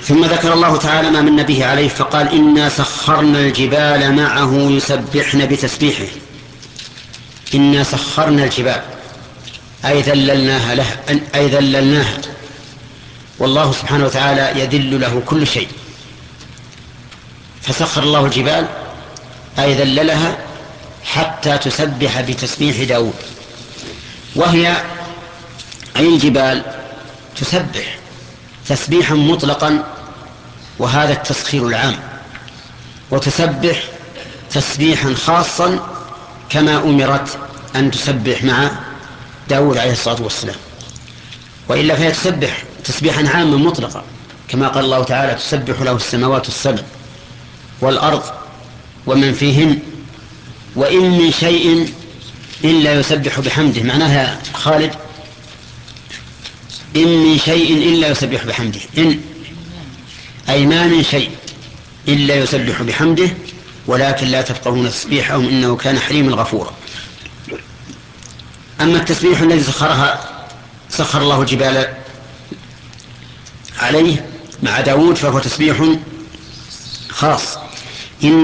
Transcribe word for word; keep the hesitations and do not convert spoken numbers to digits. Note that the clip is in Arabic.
ثم ذكر الله تعالى ما من به عليه فقال إنا سخرنا الجبال معه يسبحن بتسبيحه. إنا سخرنا الجبال أي ذللناها لها أي ذللناها، والله سبحانه وتعالى يذل له كل شيء، فسخر الله الجبال أي ذللها حتى تسبح بتسبيح داود. وهي أي الجبال تسبح تسبيحا مطلقا، وهذا التسخير العام، وتسبح تسبيحا خاصا كما أمرت أن تسبح مع داود عليه الصلاة والسلام، وإلا فهي تسبح تسبيحا عاما مطلقا كما قال الله تعالى تسبح له السماوات السبع والأرض ومن فيهن وإن من شيء إلا يسبح بحمده. معناها خالد إن من شيء إلا يسبح بحمده، إن أي ما من شيء إلا يسبح بحمده ولكن لا تفقهون تسبيحهم إنه كان حليما غفورا. أما التسبيح الذي سخرها سخر الله الجبال عليه مع داود فهو تسبيح خاص